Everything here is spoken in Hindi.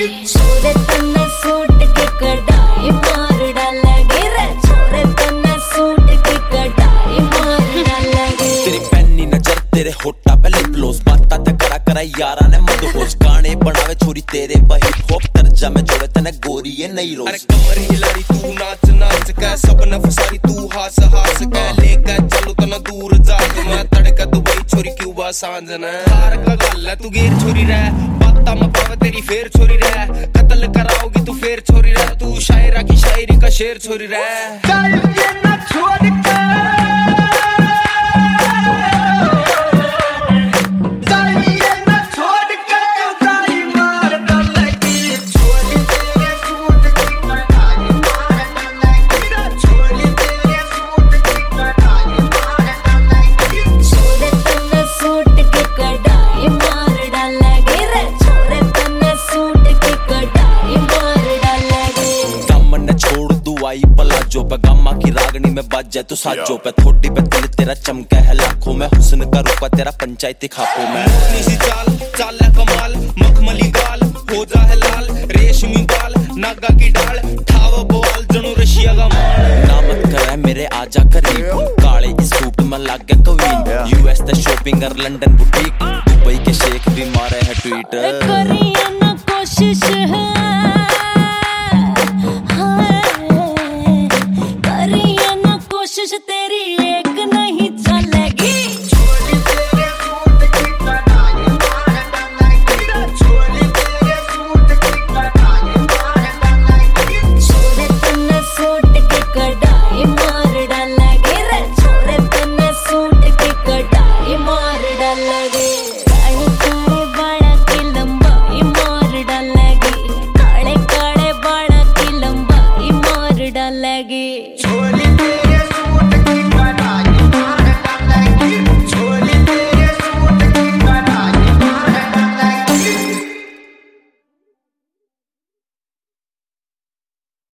छोरे तन्ने सूट की कढ़ाई मार डालेगी रे, छोरे तन्ने सूट की कढ़ाई मार डालेगी। तेरी पैनी नजर तेरे होठा पे लिप ग्लोस, बाता ते करा करा यारा ने मदहोश, गाने बनावे छोरी तेरे पर हिप हॉप, तर्जा में जोड़े तने गोरी ये नई रोज। अरे कमर हिलारी तू नाच नाच के, सब न फसारी तू हास हास के, लेके चलू तना दूर जाके मैं तड़का दुबई छोरी क्यूबा सांझ ने। हार का गल है तू गेर छोरी रह, बाता में पावे तेरी फेर छोरी रह, कत्ल कराओगी तू फेर छोरी रह, तू शायरा की शायरी का शेर छोरी रह। चल ये ना छोड़ के, जो पे गम्मा की रागनी में बाज जाए तो साजो पे, थोड़ी पे दिल तेरा चमका है लाखों में, हुस्न का रूपा तेरा पंचायती खापों में। सी चाल चाल है कमाल, मखमली गाल हो जा है लाल, रेशमी बाल नागा की डाल, ठाव बोल जनू रशिया का माल। नामत करे मेरे आजा करीब, काले इस सूट में लाग गया कवीन, यूएस ते शॉपिंग और लंदन बुटीक, दुबई के शेख भी मारे है ट्वीट। करिए ना कोशिश है